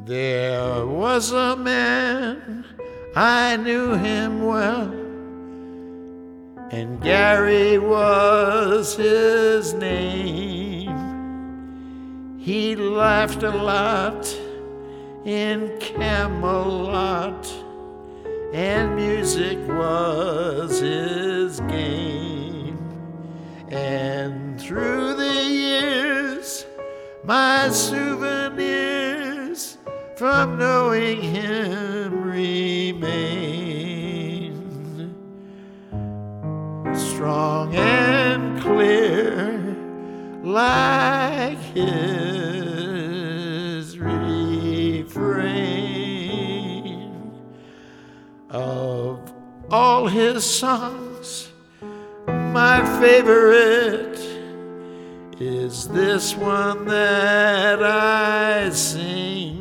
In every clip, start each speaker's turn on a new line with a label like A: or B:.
A: There was a man, I knew him well, and Gary was his name. He laughed a lot in Camelot, and music was his game. And through the years, my souvenirs from knowing him remain strong and clear, like his refrain. Of all his songs, my favorite is this one that I sing.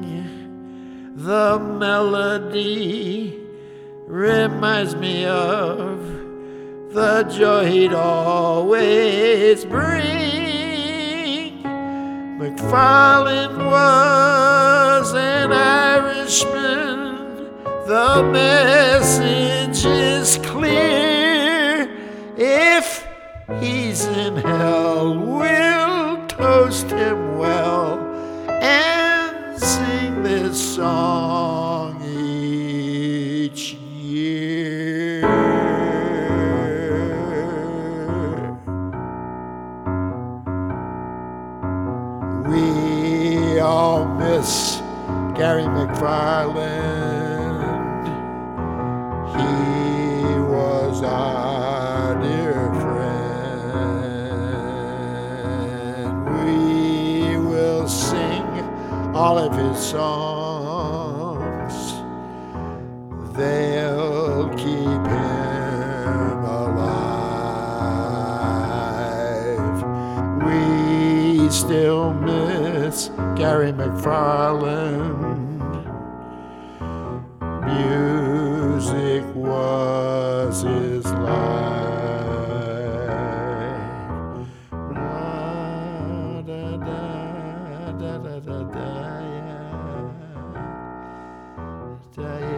A: The melody reminds me of the joy he'd always bring. McFarlane was an Irishman. The message is clear. If he's in hell, we'll toast him well and sing this song each year. We all miss Gary McFarlane. He was our dear friend. We will sing all of his songs. They'll keep him alive. We still miss Gary McFarlane. Music was his life. Da, da, da, da, da, da, yeah. Da, yeah.